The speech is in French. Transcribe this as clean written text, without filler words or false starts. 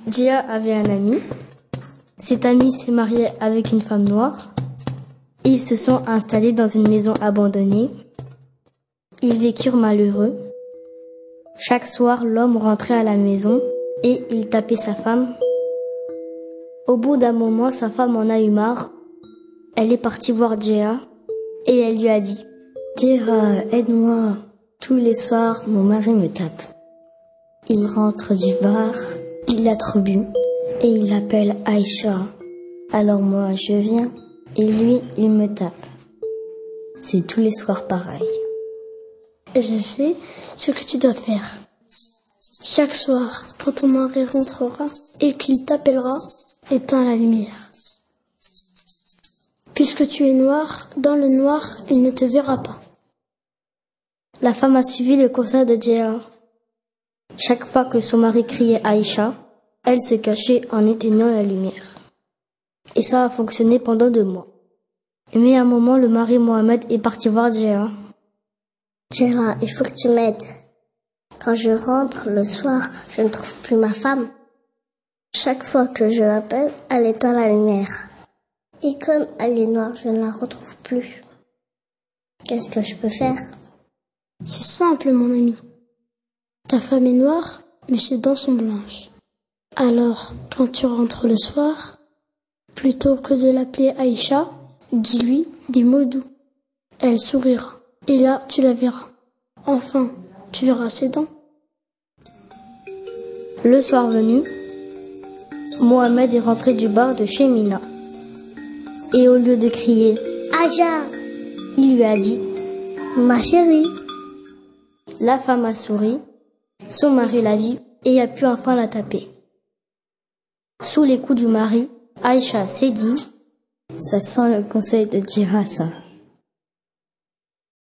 Djia avait un ami. Cet ami s'est marié avec une femme noire. Ils se sont installés dans une maison abandonnée. Ils vécurent malheureux. Chaque soir, l'homme rentrait à la maison et il tapait sa femme. Au bout d'un moment, sa femme en a eu marre. Elle est partie voir Djia et elle lui a dit: Djia, aide-moi. Tous les soirs, mon mari me tape. Il rentre du bar, il a trop bu et il appelle Aïcha. Alors moi, je viens et lui, il me tape. C'est tous les soirs pareil. Je sais ce que tu dois faire. Chaque soir, quand ton mari rentrera et qu'il t'appellera, éteins la lumière. Puisque tu es noir, dans le noir, il ne te verra pas. La femme a suivi le conseil de Djia. Chaque fois que son mari criait Aïcha, elle se cachait en éteignant la lumière. Et ça a fonctionné pendant 2 mois. Mais à un moment, le mari Mohamed est parti voir Djia. Djia, il faut que tu m'aides. Quand je rentre le soir, je ne trouve plus ma femme. Chaque fois que je l'appelle, elle éteint la lumière. Et comme elle est noire, je ne la retrouve plus. Qu'est-ce que je peux faire? C'est simple, mon ami. Ta femme est noire, mais ses dents sont blanches. Alors, quand tu rentres le soir, plutôt que de l'appeler Aïcha, dis-lui des mots doux. Elle sourira. Et là, tu la verras. Enfin, tu verras ses dents. Le soir venu, Mohamed est rentré du bar de chez Mina. Et au lieu de crier Aïcha, il lui a dit: ma chérie. La femme a souri, son mari l'a vue et a pu enfin la taper. Sous les coups du mari, Aïcha s'est dit: ça sent le conseil de Djia, ça.